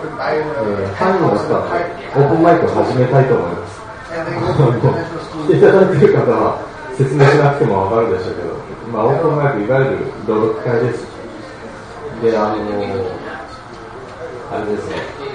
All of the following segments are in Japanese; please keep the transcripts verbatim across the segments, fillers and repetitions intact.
ー、範囲の中でオープンマイクを始めたいと思います。来ていただいている方は説明しなくてもわかるでしょうけど、まあ、オープンマイクいわゆる朗読会です。で、あのー、あれですね、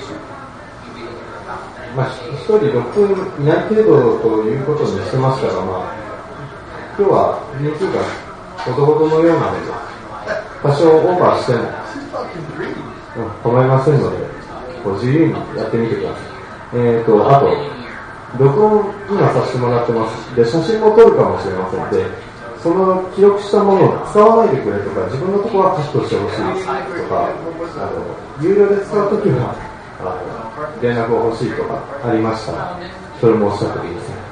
まあ、一人ろっぷん以内程度ということにしてましたが、まあ、今日は人数がほどほどのようなので、多少オーバーしても、うん、構いませんので、こう自由にやってみてください。えーと、あと、録音今させてもらってます。で、写真も撮るかもしれませんで、その記録したものを使わないでくれとか、自分のところはカットしてほしいとか、あの有料で使うときはあの連絡が欲しいとかありましたら、それもおっしゃってください。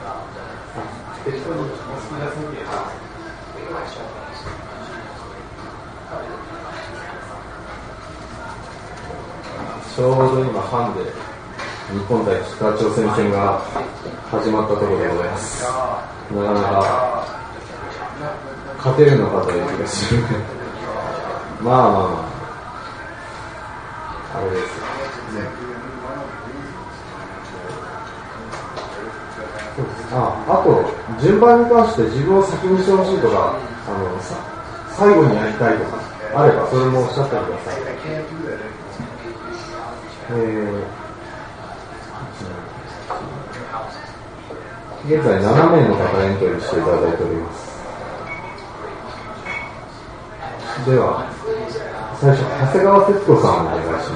ちょうど今ファンで日本対北朝鮮戦が始まったところでございます。なかなか勝てるのかという気がするまあまあまああれですよ、ね、あ, あと順番に関して自分を先にしてほしいとか、あのさ最後にやりたいとかあればそれもおっしゃってください。えー、現在ななめいの方エントリーしていただいております。では最初長谷川節子さんお願いします。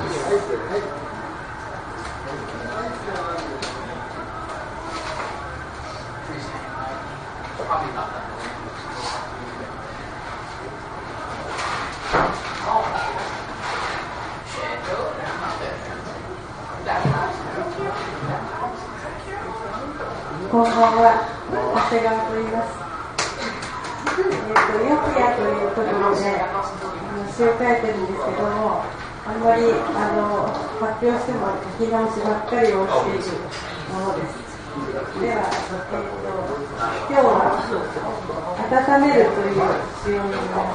こんばんは、長谷川と言います。えっと、よくやということで、詩を書いてるんですけども、あんまりあの発表しても書き直しばっかりをしているものです。では、えっと、今日は温めるという詩を読みます。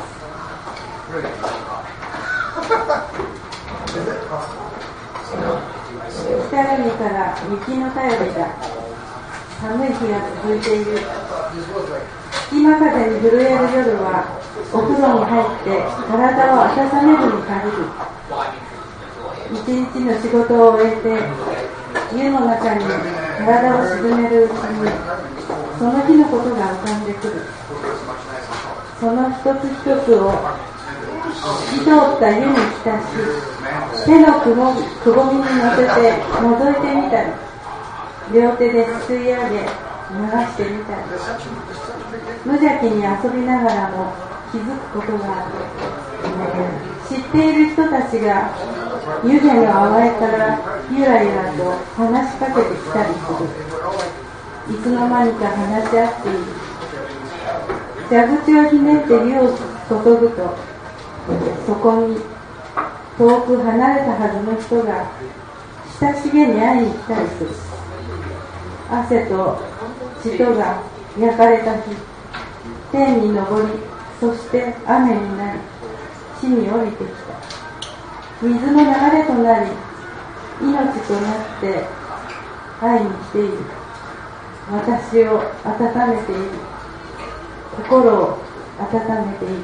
北国から雪の便りだ。寒い日が続いている。隙間風に震える夜はお風呂に入って体を温めるに限る。一日の仕事を終えて湯の中に体を沈めるうちにその日のことが浮かんでくる。その一つ一つを透き通った湯に浸し、手のくぼみ、くぼみに乗せて覗いてみたり、両手ですくい上げ流してみたり、無邪気に遊びながらも気づくことがある。知っている人たちが湯気の淡いからゆらゆらと話しかけてきたりする。いつの間にか話し合っている。蛇口をひねって湯を注ぐと、そこに遠く離れたはずの人が親しげに会いに来たりする。汗と血とが焼かれた日、天に昇り、そして雨になり、地に降りてきた。水の流れとなり、命となって会いに来ている。私を温めている。心を温めている。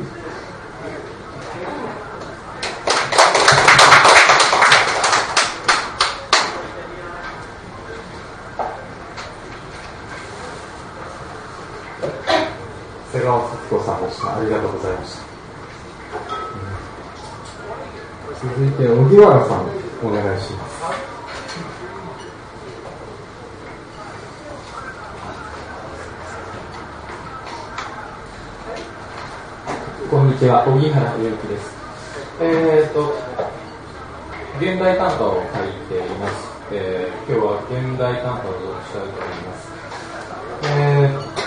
瀬川節子さんでした。ありがとうございました。続いて荻原さんお願いします。 こんにちは、荻原祐樹です。えーと現代短歌を書いています。えー、今日は現代短歌を読みしたいと思います。えー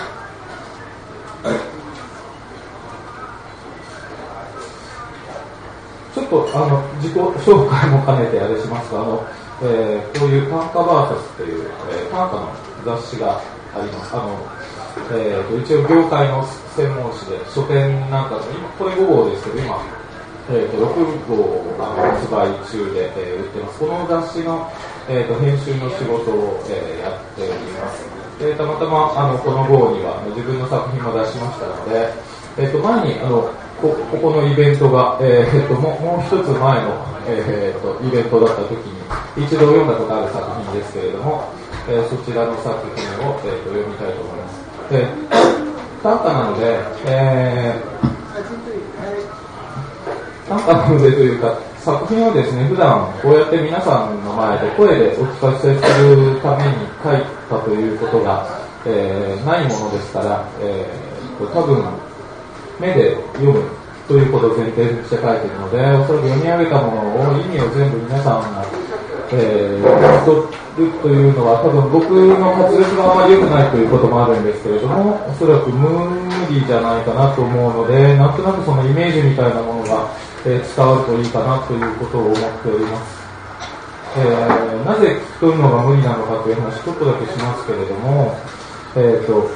ちょっとあの自己紹介も兼ねてあれしますが、あの、えー、こういう短歌バーサスという、えー、短歌の雑誌があります。あの、えー、と一応業界の専門誌で書店なんかで今これご号ですけど、今えー、とろくごうあの発売中で、えー、売ってます。この雑誌の、えー、と編集の仕事を、えー、やっております。でたまたまあのこの号には自分の作品も出しましたので、えー、と前にあの こ, ここのイベントが、えー、と も, もう一つ前の、えー、とイベントだった時に一度読んだことある作品ですけれども、えー、そちらの作品を、えー、と読みたいと思います。で短歌なので、えー短歌なのでというか、作品をですね、普段こうやって皆さんの前で声でお聞かせするために書いたということが、えー、ないものですから、えー、多分目で読むということを前提にして書いているので、おそらく読み上げたものを意味を全部皆さんが、えー、取るというのは多分僕の滑舌があまり良くないということもあるんですけれども、おそらく無理じゃないかなと思うので、なんとなくそのイメージみたいなものがえー、伝わるといいかなということを思っております。えー、なぜ聞き取るのが無理なのかという話ちょっとだけしますけれども、えーと、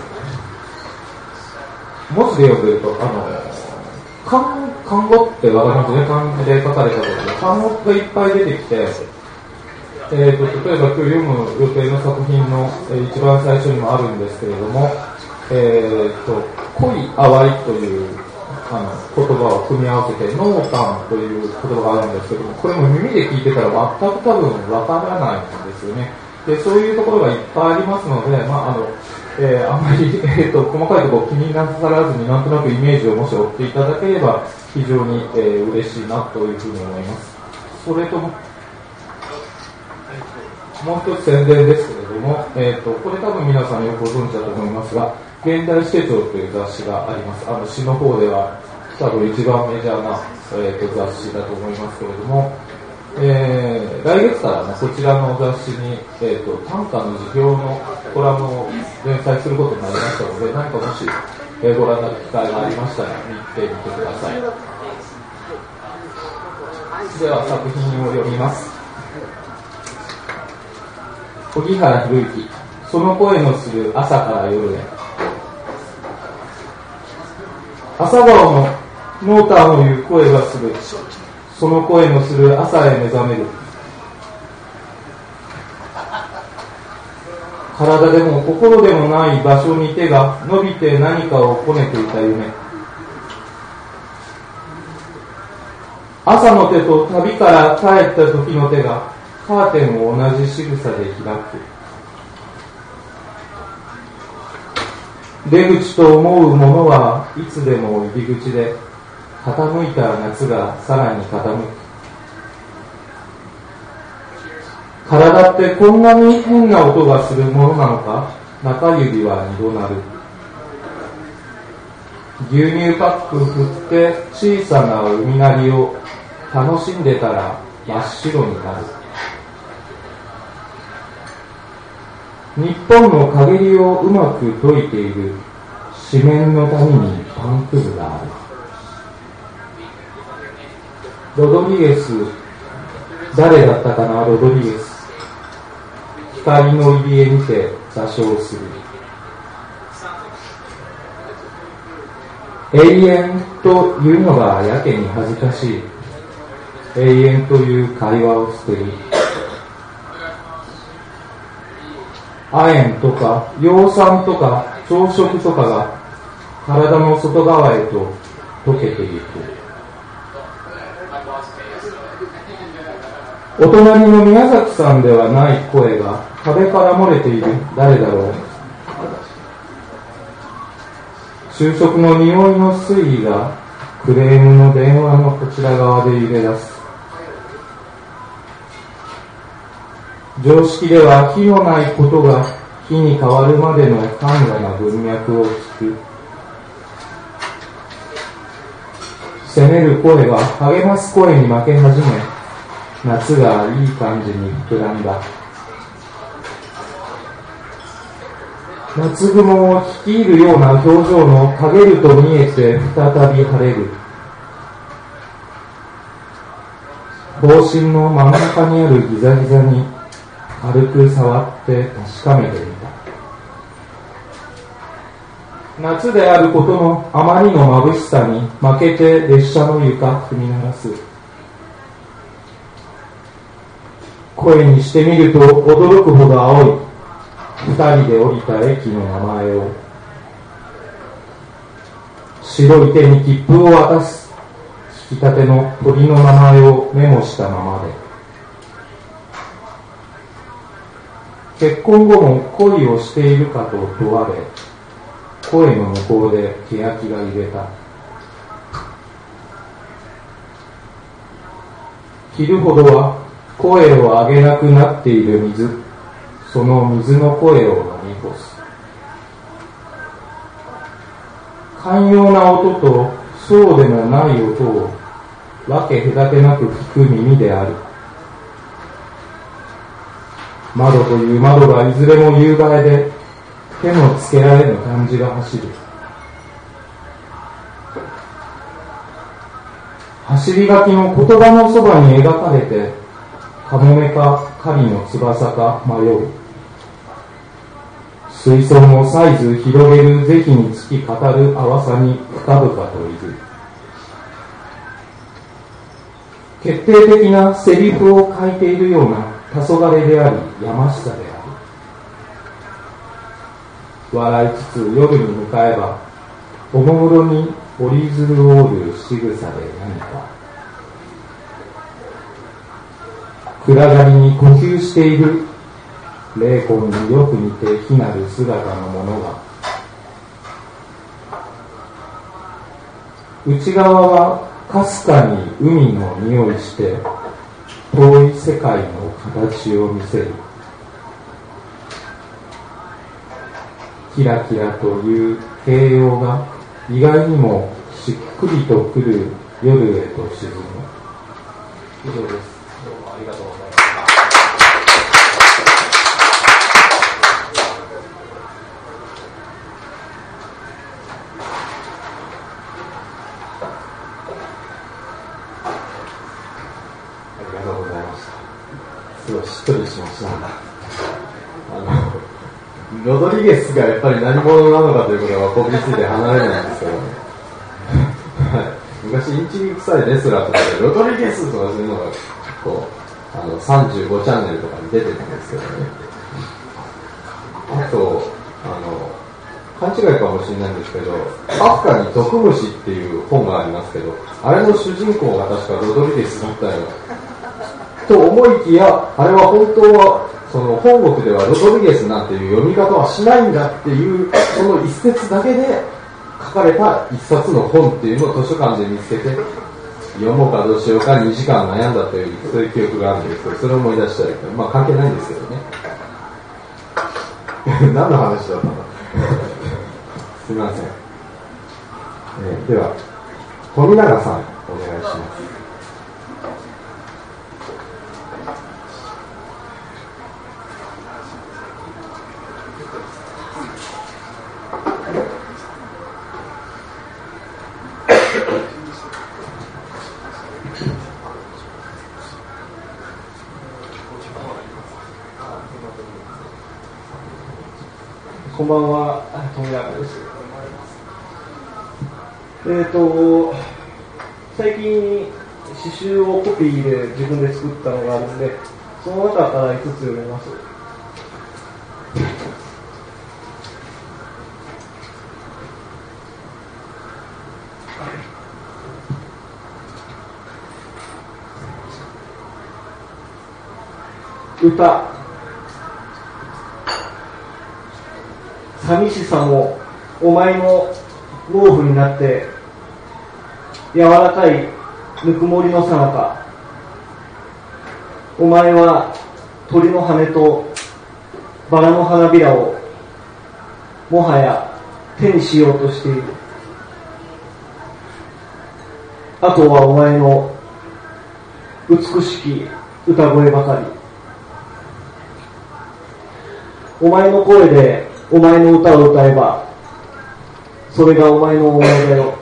文字で読んでると、あの、漢、漢語ってわかりますね、漢字で書かれたことで、漢語がいっぱい出てきて、えーと、例えば今日読む予定の作品の、えー、一番最初にもあるんですけれども、えーと、恋淡いというあの言葉を組み合わせて濃淡という言葉があるんですけども、これも耳で聞いてたら全く多分わからないんですよね。でそういうところがいっぱいありますので、まああのえー、あんまり、えー、と細かいところ気になさらずになんとなくイメージをもし追っていただければ非常に、えー、嬉しいなというふうに思います。それとももう一つ宣伝ですけれども、えー、とこれ多分皆さんよくご存知だと思いますが、現代史手帳という雑誌があります。あの詩の方では多分一番メジャーな、えー、と雑誌だと思いますけれども、えー、来月から、ね、こちらの雑誌に、えー、と短歌の辞表のコラムを連載することになりましたので、何かもし、えー、ご覧になる機会がありましたら見てみてください。では作品を読みます。荻原博之、その声のする朝から夜へ。朝顔の濃淡を言う声がする、その声のする朝へ目覚める。体でも心でもない場所に手が伸びて何かをこねていた夢。朝の手と旅から帰った時の手がカーテンを同じ仕草で開く。出口と思うものはいつでも入り口で、傾いた夏がさらに傾く。体ってこんなに変な音がするものなのか、中指は二度鳴る。牛乳パック振って小さな海鳴りを楽しんでたら真っ白になる。日本の陰りをうまく解いている紙面の谷にパンくずがある。ロドリゲス、誰だったかな、ロドリゲス。光の入り江にて座礁する。永遠というのがやけに恥ずかしい。永遠という会話を捨てる。亜鉛とか葉酸とか朝食とかが体の外側へと溶けていく。お隣の宮崎さんではない声が壁から漏れている。誰だろう。就職の匂いの推移がクレームの電話のこちら側で揺れ出す。常識では火のないことが火に変わるまでの簡素な文脈を聞く。責める声が励ます声に負け始め、夏がいい感じに膨らんだ。夏雲を率いるような表情の陰ると見えて再び晴れる。帽子の真ん中にあるギザギザに軽く触って確かめてみた。 夏であることのあまりの眩しさに負けて列車の床踏み鳴らす。声にしてみると驚くほど青い。二人で降りた駅の名前を。白い手に切符を渡す。引き立ての鳥の名前をメモしたままで。結婚後も恋をしているかと問われ、声の向こうで欅が揺れた。昼ほどは声を上げなくなっている水、その水の声を飲み干す。寛容な音とそうでもない音を分け隔てなく聞く耳である。窓という窓がいずれも夕映えで手のつけられぬ感じが走る。走り書きの言葉のそばに描かれて、カモメか狩りの翼か迷う。水槽のサイズ広げる是非につき語る淡さに深々といる。決定的なセリフを書いているような黄昏でありやましさである。笑いつつ夜に向かえば、おもむろに折り鶴を折る仕草で何か。暗がりに呼吸している霊魂によく似て非なる姿のものが。内側はかすかに海の匂いして遠い世界の形を見せる。キラキラという形容が意外にもしっくりとくる夜へと沈む。以上です。どうもありがとうございます。 ありがとうございました。すごいしっとりしました。あのロドリゲスがやっぱり何者なのかということがこびりついて離れないんですけどね。昔インチキ臭いレスラーとかでロドリゲスとかそういうのが結構あのさんじゅうごチャンネルとかに出てるんですけどね。あとあの勘違いかもしれないんですけど、カフカに毒虫っていう本がありますけど、あれの主人公が確かロドリゲスだったよと思いきや、あれは本当はその本国ではロドリゲスなんていう読み方はしないんだっていうその一節だけで書かれた一冊の本っていうのを図書館で見つけて読もうかどうしようかにじかん悩んだというそういう記憶があるんですけど、それを思い出したり、まあ関係ないんですけどね。何の話だったのすみません、えー、では富永さんお願いします。 こんばんは、富永です。えーと、最近詩集をコピーで自分で作ったのがあるんで、その中からいつつ読みます。歌、寂しさもお前の毛布になって柔らかいぬくもりのさなか、お前は鳥の羽とバラの花びらをもはや手にしようとしている。あとはお前の美しき歌声ばかり。お前の声でお前の歌を歌えば、それがお前の思いだよ。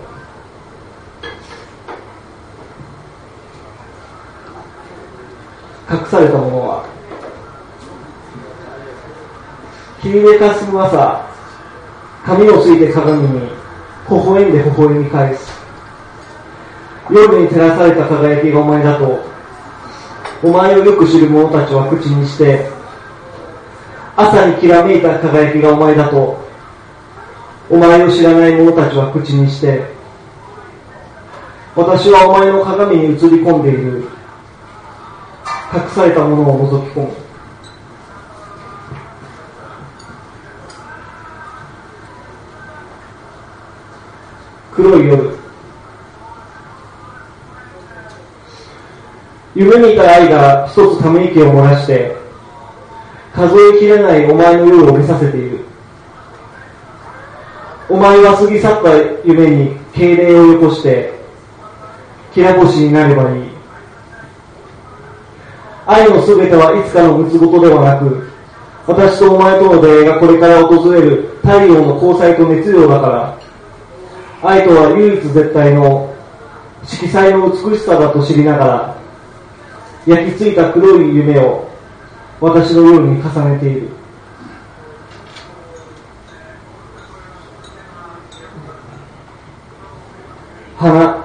隠されたものは、君で霞む朝、 髪をついて鏡に微笑んで微笑み返す。夜に照らされた輝きがお前だと、お前をよく知る者たちは口にして、朝にきらめいた輝きがお前だと、お前を知らない者たちは口にして、私はお前の鏡に映り込んでいる隠されたものを覗き込む。黒い夜、夢見た愛が一つため息を漏らして数えきれないお前の夜を見させている。お前は過ぎ去った夢に敬礼をよこしてきら星になればいい。愛のすべてはいつかのむつごとではなく、私とお前との出会いがこれから訪れる太陽の光彩と熱量だから、愛とは唯一絶対の色彩の美しさだと知りながら、焼き付いた黒い夢を私の夜に重ねている。花、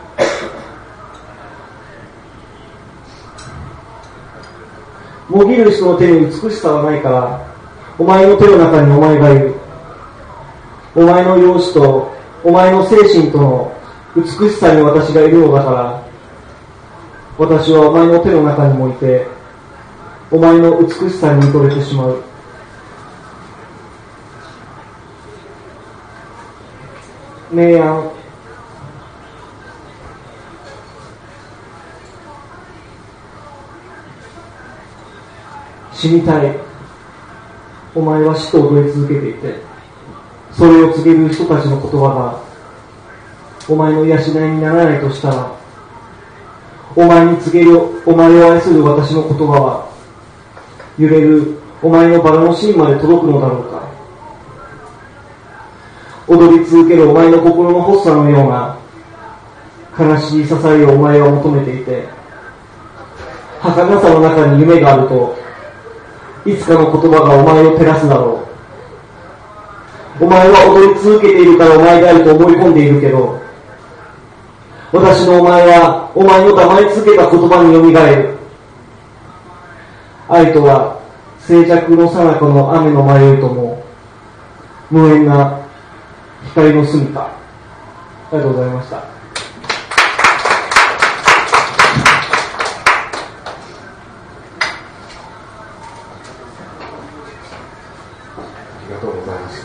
もぎる人の手に美しさはないから、お前の手の中にお前がいる。お前の容姿とお前の精神との美しさに私がいるのだから、私はお前の手の中にもいて、お前の美しさに見とれてしまう。明暗、死にたい。お前は死と踊り続けていて、それを告げる人たちの言葉がお前の養いにならないとしたら、お前に告げるお前を愛する私の言葉は揺れるお前のバラの芯まで届くのだろうか。踊り続けるお前の心の発作のような悲しい支えをお前は求めていて、儚さの中に夢があるといつかの言葉がお前を照らすだろう。お前は踊り続けているからお前であると思い込んでいるけど、私のお前はお前の黙り続けた言葉によみがえる。愛とは静寂の最中の雨の迷いとも無縁な光の住みか。ありがとうございました。 ありがとうございます。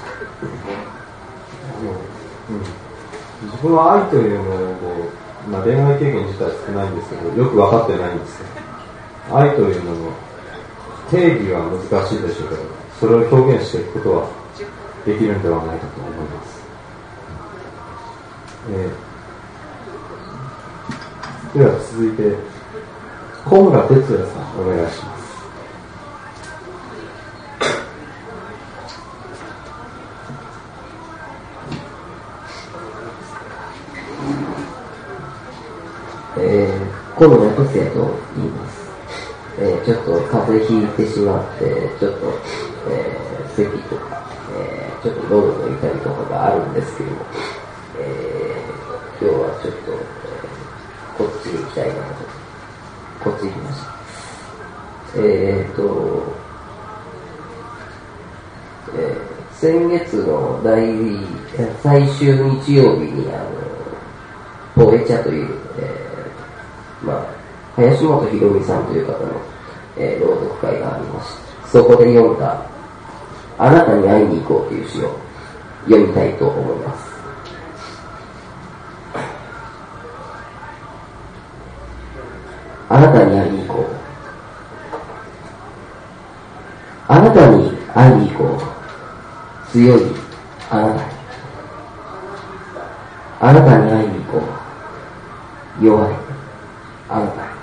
うん、自分は愛というのをこう、まあ、恋愛経験自体少ないんですけど、よく分かってないんですね。愛というのの定義は難しいでしょうけど、それを表現していくことはできるんではないかと思います。えー、では続いて小村哲也さんお願いします。 えー、小村哲也と言います。えー、ちょっと風邪ひいてしまってちょっと、えー、咳とか、えー、ちょっと喉の痛みとかがあるんですけども、えー、今日はちょっと、えー、こっちに行きたいなと、こっち行きました。えーと、えー、先月の第最終日曜日にあのポエチャという、えー、まあ林本博美さんという方の、えー、朗読会がありまして、そこで読んだあなたに会いに行こうという詩を読みたいと思います。あなたに会いに行こう。あなたに会いに行こう。強いあなたに。あなたに会いに行こう。弱いあなたに。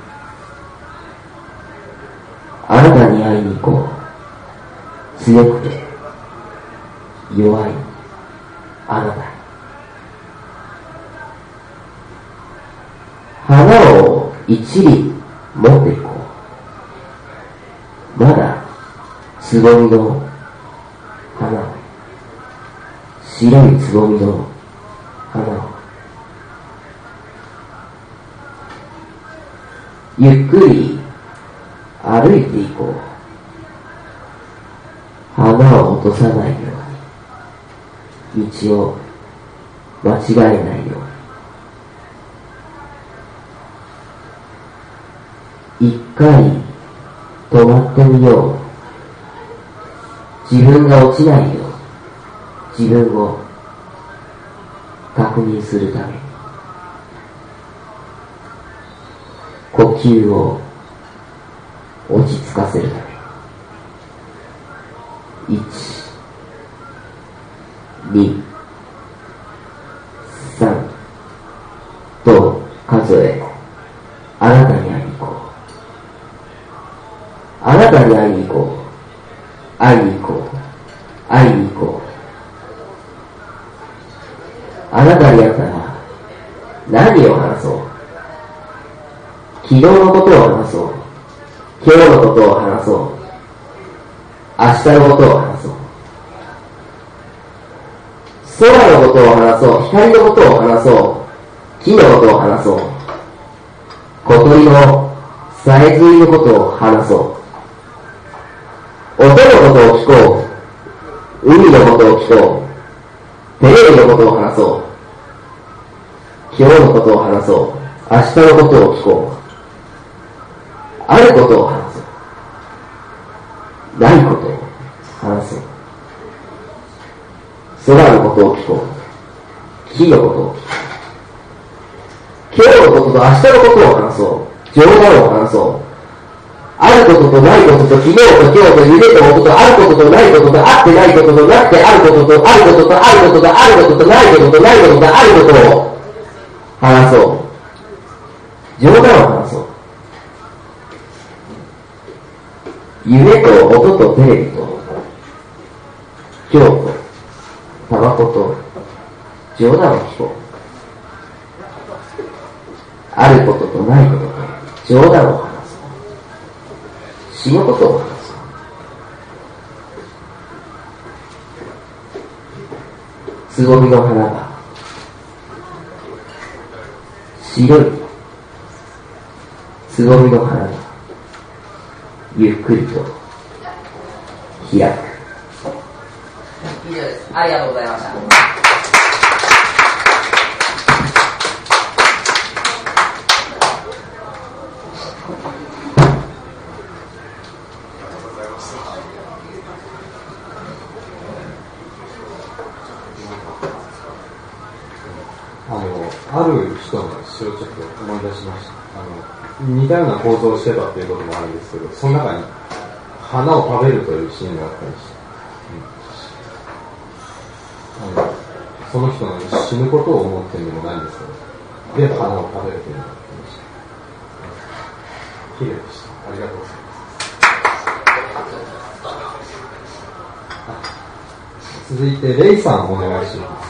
あなたに会いに行こう。強くて弱いあなたに。花を一輪持っていこう。まだつぼみの花を白いつぼみの花をゆっくり歩いていこう。花を落とさないように、道を間違えないように。一回止まってみよう。自分が落ちないよう自分を確認するために、呼吸を落ち着かせるために、いち、に、さんと数え、あなたに会いに行こう。あなたに会いに行こう。会いに行こう。会いに行こう。あなたに会ったら何を話そう。昨日のことを話そう。今日のことを話そう。明日のことを話そう。空のことを話そう。光のことを話そう。木のことを話そう。小鳥のさえずりのことを話そう。音のことを聞こう。海のことを聞こう。テレビのことを話そう。今日のことを話そう。明日のことを聞こう。あることを話そう。ないことを話そう。空のことを聞こう。木のことを聞こう。今日のことと明日のことを話そう。冗談を話そう。あることとないことと昨日と今日と夢とこととあることとないこととあってないこととなくてあることとあることとあることとあることとないこととないこととあることを話そう。冗談を話そう。夢と音とテレビと今日とタバコと冗談を聞こう。あることとないことと冗談を話そう。死のことを話そう。つぼみの花が白いつぼみの花がゆっくりと開く。 以上です。ありがとうございました。 あの、ある人の詩をちょっと思い出しました。あの、似たような構造をしてたっていうこともあるんですけど、その中に花を食べるというシーンがあったりして、うん、あのその人の死ぬことを思ってるのもないんですけど、で、花を食べるというのがありました。綺麗でした。ありがとうございます。続いて、レイさんお願いします。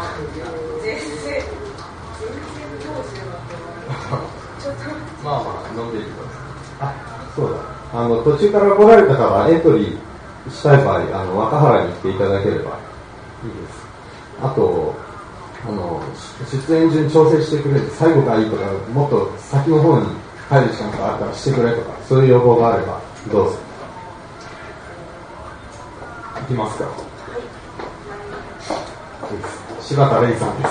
まあまあ、飲んでいきます。あ、そうだ。あの、途中から来られた方、エントリーしたい場合、あの、若原に来ていただければいいです。あと、あの、出演順調整してくれて、最後がいいとか、もっと先の方に入る時間があったらしてくれとか、そういう要望があれば、どうぞ。いきますか。はい。柴田玲さんです。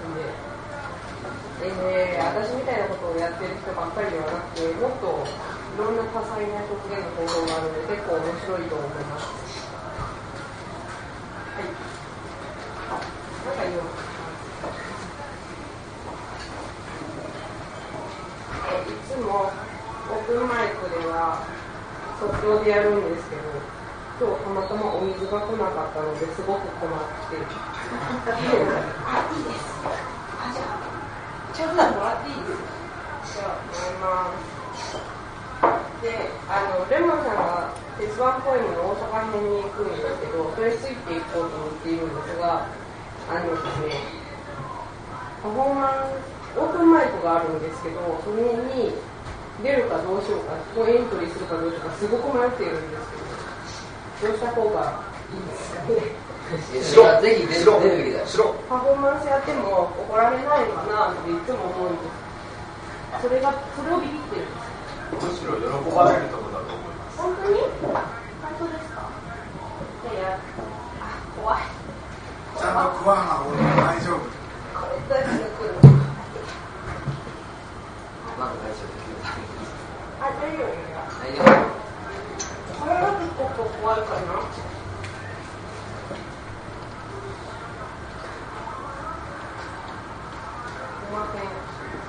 えー、私みたいなことをやってる人ばっかりではなくて、もっとろんな多彩な表現の方法があるので結構面白いと思います。はい。なんか言いますか。いつもオープンマイクでは即興でやるんですけど、今日たまたまお水が来なかったのですごく困ってあ、いいです。あ、じゃあちょっともらっていいですか。じゃあもらいます。で、あのレモンさんが鉄腕ポエムの大阪編に行くんですけど、それついていこうと思っているんですが、あのですね、パフォーマンスオープンマイクがあるんですけど、それに出るかどうしようか、そこエントリーするかどうしようかすごく迷っているんですけど、どうした方がいいですかね。 しろ、ぜひ出るべきだよ。しろ。 パフォーマンスやっても怒られないのかなっていつも思うんです。それがそれをビビってるんです。 むしろ喜ばれるところだと思います。 本当に？本当ですか？いやいや、あ、怖い。 ちゃんと食わな俺も大丈夫。 これだけが来る。 まだ大丈夫。 あ、大丈夫。 大丈夫。 これは結構怖いかな。すいません。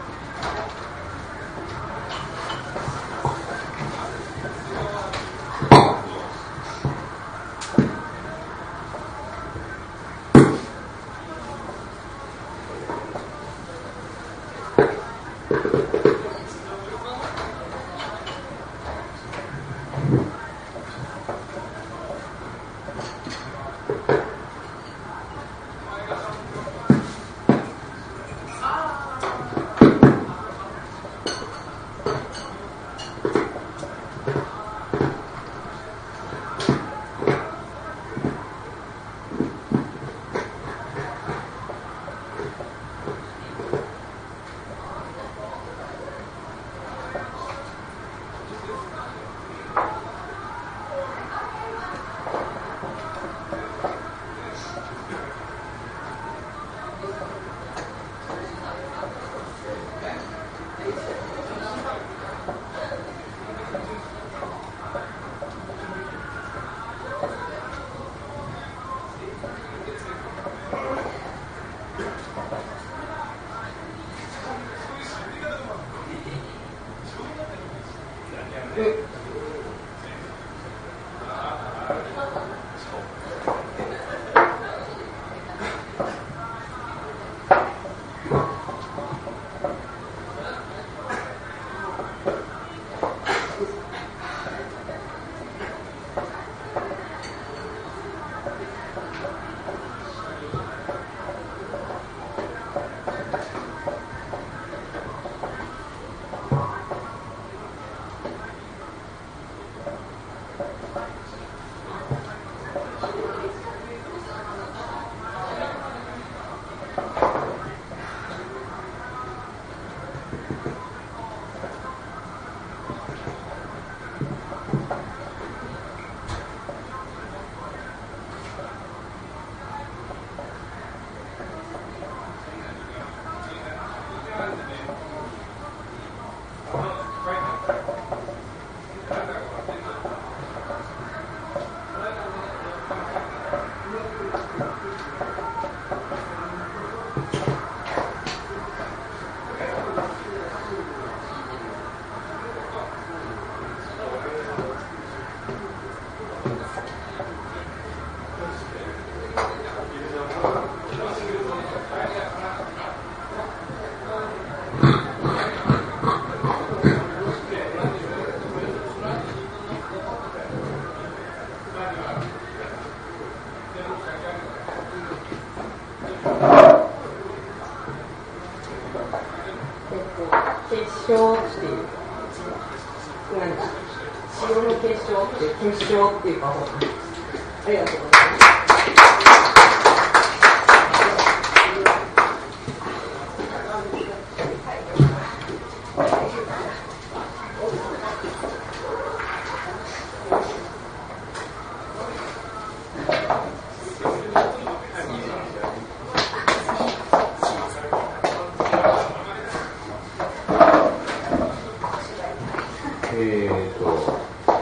決勝っていうパフォーマンス。ありがとうございます。 えーと、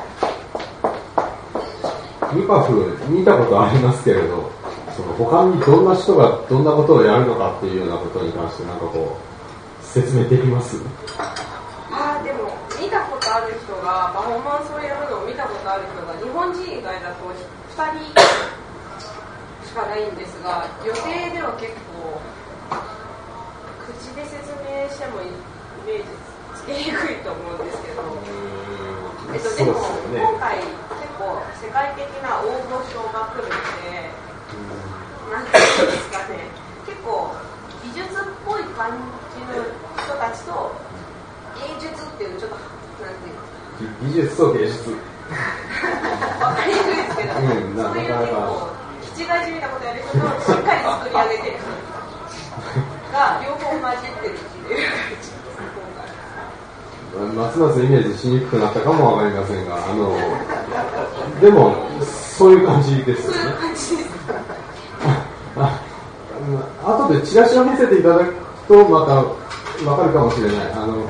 ニパフ見たことありますけれど、その他にどんな人がどんなことをやるのかっていうようなことに関してなんかこう説明できます？ ああ、でも見たことある人がパフォーマンスをやるのを見たことある人が日本人以外だとふたりしかないんですが、予定では結構口で説明してもイメージつけにくいと思うんですけど、えっと、でも今回結構世界的な大御所が来るので、なんていうんですかね、結構美術っぽい感じの人たちと芸術っていうちょっとなんていう技術と芸術わかりにくいですけど、うん、そういう結構気違いじみたことやる人としっかり作り上げてる人が両方混じってるっていう感じです。 ますますイメージしにくくなったかもわかりませんが、あのでもそういう感じですよね。そういう感じです。ああ後でチラシを見せていただくとまたわかるかもしれない。あの、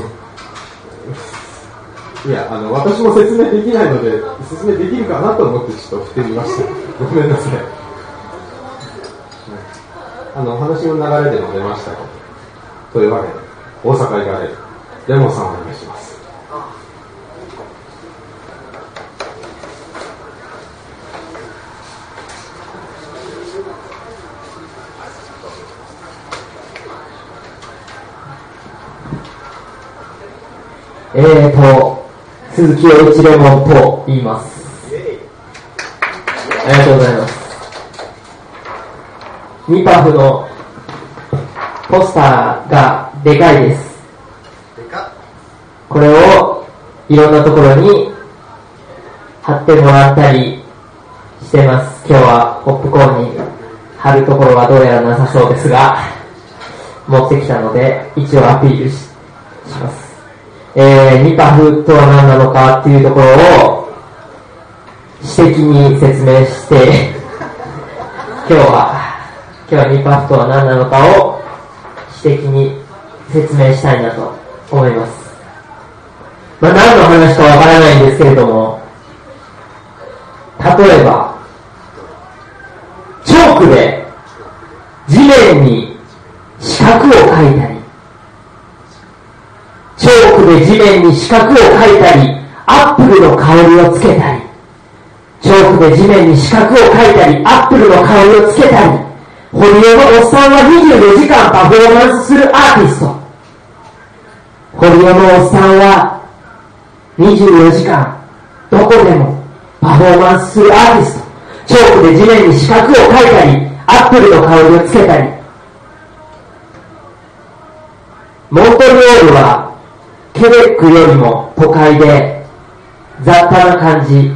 うん、いやあの私も説明できないので説明できるかなと思ってちょっと振ってみました。ごめんなさい。あの話の流れでも出ましたけど、というわけで大阪行かれるレモンさんお願いします。 えーと、鈴木陽一レモンと言います。ありがとうございます。ニパフのポスターがでかいです。これをいろんなところに貼ってもらったりしてます。今日はポップコーンに貼るところはどうやらなさそうですが、持ってきたので一応アピール し, します。えー、ニパフとは何なのかっていうところを私的に説明して今日は今日はニパフとは何なのかを私的に説明したいなと思います。まあ、何の話かわからないんですけれども、例えばチョークで地面に四角を描いたり、チョークで地面に四角を描いたり、アップルの香りをつけたり、チョークで地面に四角を描いたり、アップルの香りをつけたり、堀江のおっさんはにじゅうよじかんパフォーマンスするアーティスト。堀江のおっさんはにじゅうよじかんどこでもパフォーマンスするアーティスト。チョークで地面に四角を描いたり、アップルの香りをつけたり。モントリオールはケベックよりも都会で雑多な感じ。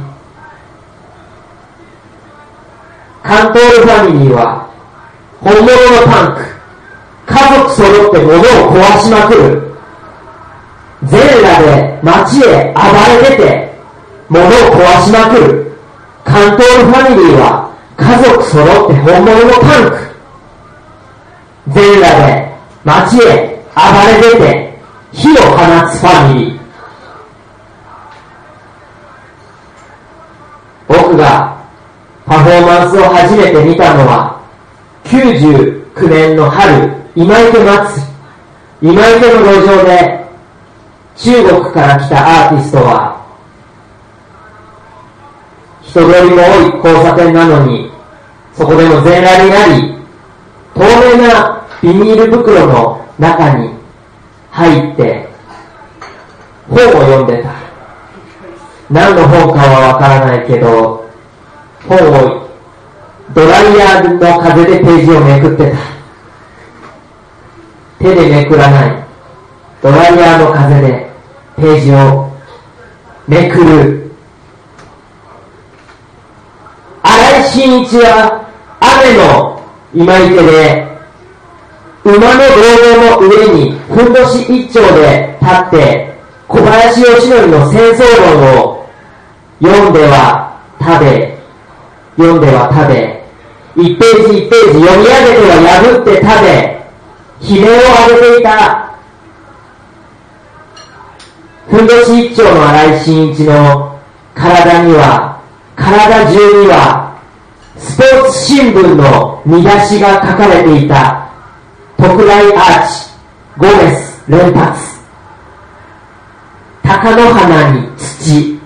カントールファミリーは本物のパンク。家族揃って物を壊しまくる。全裸で街へ暴れ出て物を壊しまくる。カントールファミリーは家族揃って本物のパンク。全裸で街へ暴れ出て火を放つファミリー。僕がパフォーマンスを初めて見たのはきゅうじゅうきゅうねんの春、今池祭り。今池の路上で中国から来たアーティストは人通りも多い交差点なのに、そこでも全裸になり、透明なビニール袋の中に入って本を読んでた。何の本かはわからないけど、本をドライヤーの風でページをめくってた。手でめくらない。ドライヤーの風でページをめくる。新井真一は雨の今池で馬の道路の上にふんどし一丁で立って小林義則の戦争論を読んでは食べ、読んでは食べ、一ページ一ページ読み上げては破って食べ、悲鳴を上げていたフふんどし一丁の新井真一の体には、体中には、スポーツ新聞の見出しが書かれていた。特大アーチ、ゴメス連発。鷹の花に土。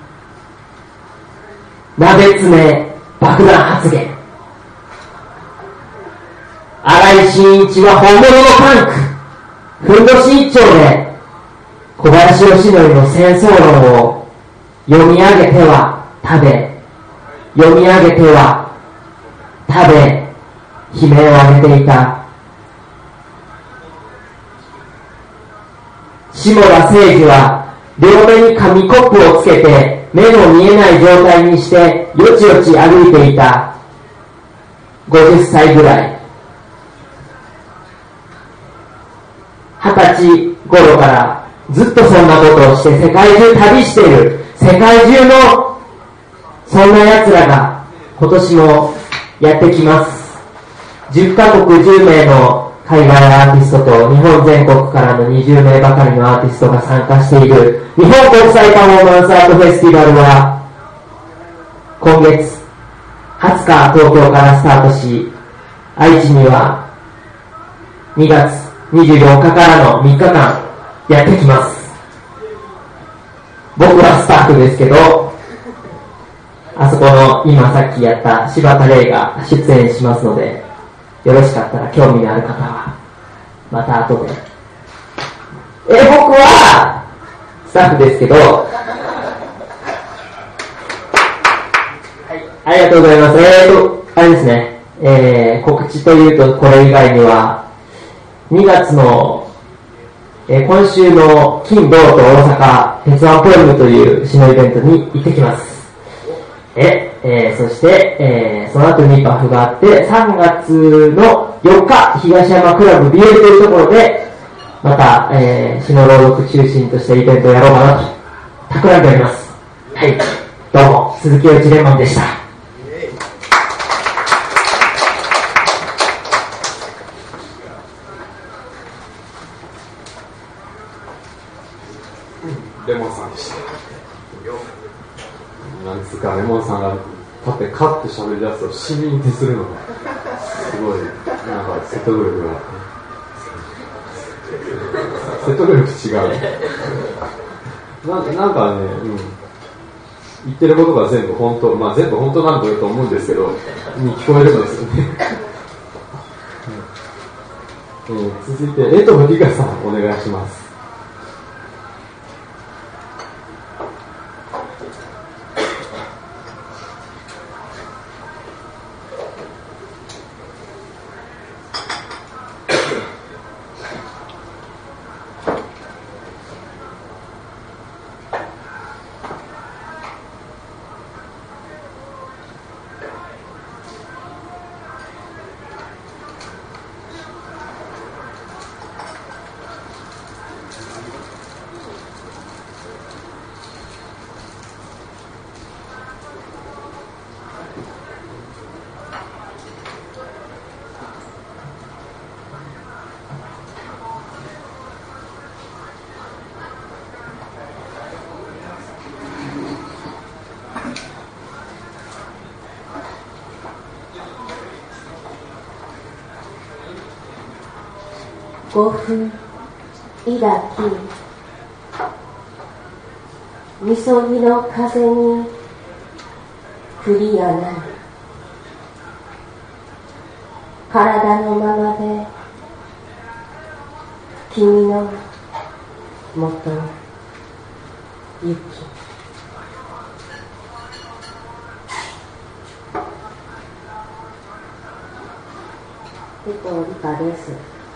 鍋爪爆弾発言。新井真一は本物のタンク。ふんどし一丁で小林義則の戦争論を読み上げては食べ、読み上げては食べ、悲鳴を上げていた。下田誠二は両目に紙コップをつけて目の見えない状態にしてよちよち歩いていた。ごじゅっさいぐらい。二十歳頃からずっとそんなことをして世界中旅している。世界中のそんな奴らが今年もやってきます。じゅっかこくじゅうめいの海外アーティストと日本全国からのにじゅうめいばかりのアーティストが参加している日本国際パフォーマンスアートフェスティバルは今月はつか東京からスタートし、愛知にはにがつにじゅうよっかからのみっかかんやってきます。僕はスタッフですけど、あそこの今さっきやった柴田玲が出演しますので、よろしかったら興味のある方はまた後で。え僕はスタッフですけど、はい、ありがとうございます。えーとあれですね、えー、告知というとこれ以外にはにがつの、えー、今週の金土と大阪鉄腕ポエムという詩のイベントに行ってきます。ええー、そして、えー、その後にパフがあってさんがつのよっか東山クラブ ビーエル というところでまた、えー、詩の朗読中心としたイベントをやろうかなと企んでおります。はい、どうも鈴木陽一レモンでした。 レモンさんでした。なんですか、レモンさんが立ってカッと喋り出すと市民に徹するのがすごいなんか説得力が説得力違うな, なんかね、うん、言ってることが全部本当、まあ全部本当なんだと思うんですけどに聞こえるんですよね、うん、続いて江藤理香さんお願いします。 ごふんいだきみそぎの風に振りやない体のままで君のもと行き江藤理香です。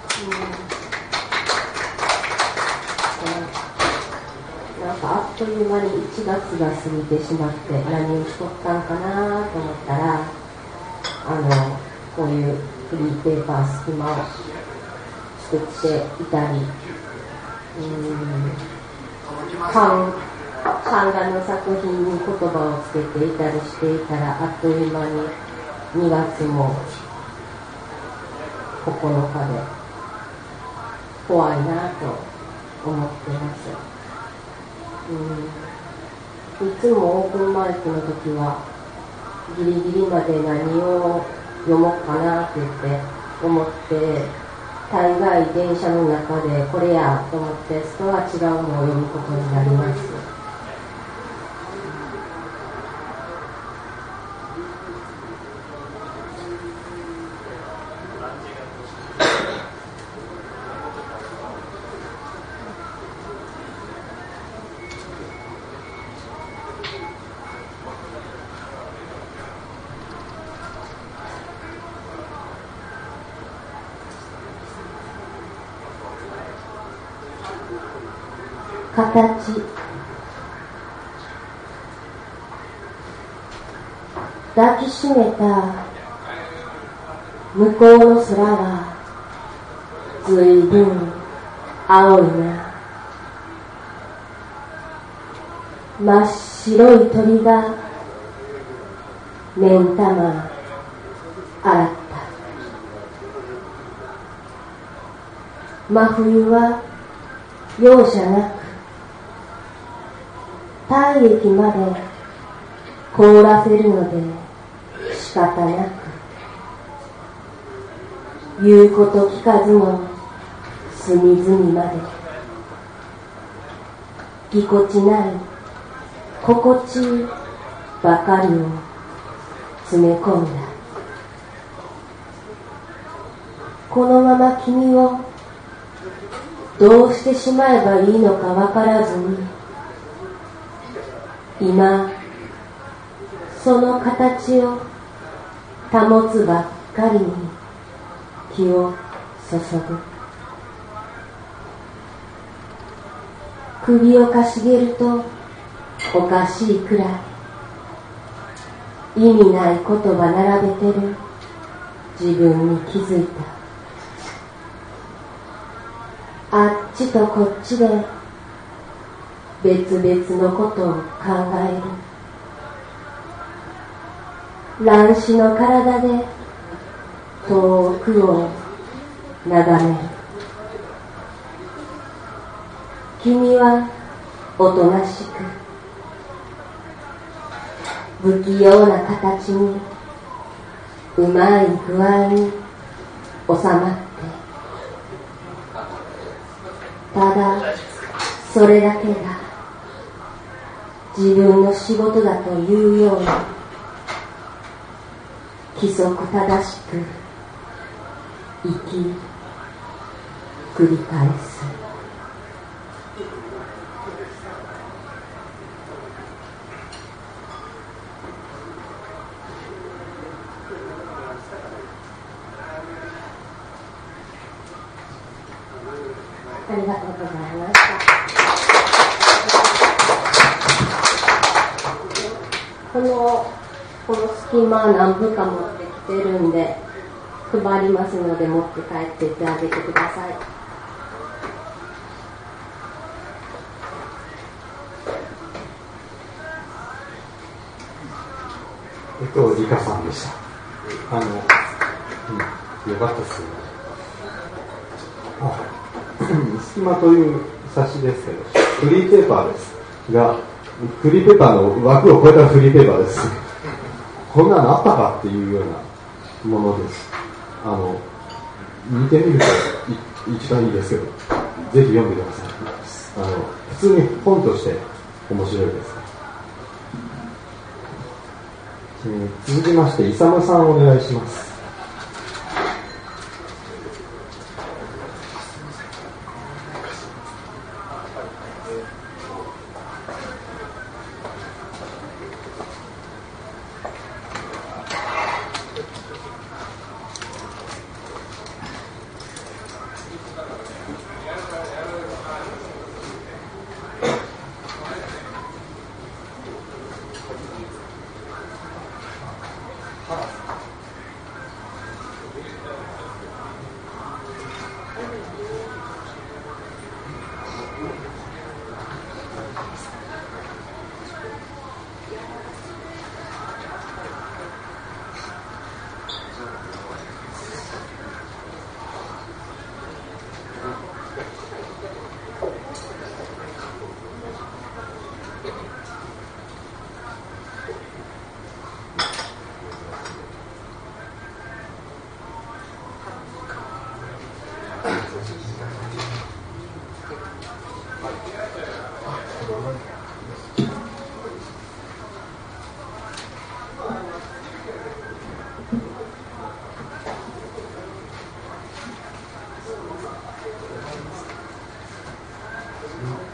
なんかあっという間にいちがつが過ぎてしまって何をしとったんかなと思ったらあのこういうフリーペーパー隙間を作っていたりうん版画の作品に言葉をつけていたりしていたらあっという間ににがつもここのかで怖いなと思ってます。ううん、いつもオープンマイクの時はギリギリまで何を読もうかなって言って思って、大概電車の中でこれやと思ってそれは違うのを読むことになります。形、抱きしめた向こうの空はずいぶん青いな。真っ白い鳥が目ん玉洗った。真冬は容赦なく体液まで凍らせるので仕方なく、言うこと聞かずも隅々までぎこちない心地ばかりを詰め込んだ。このまま君をどうしてしまえばいいのかわからずに、今その形を保つばっかりに気を注ぐ。首をかしげるとおかしいくらい意味ない言葉並べてる自分に気づいた。あっちとこっちで別々のことを考える。卵子の体で遠くを眺める。君はおとなしく不器用な形にうまい具合に収まって、ただそれだけが自分の仕事だというように規則正しく生き繰り返す。ありがとうございました。このこの隙間何部か持ってきてるんで配りますので、持って帰ってってあげてください。 えっとリカさんでした。あの、うん、よかったですね。あ、隙間という冊子ですけど、フリーペーパーですが、フリーペーパーの枠を超えたフリーペーパーです。こんなのあったかっていうようなものです。あの見てみると一番いいですけど、ぜひ読んでください。あの普通に本として面白いです。えー、続きましてイサムさんお願いします。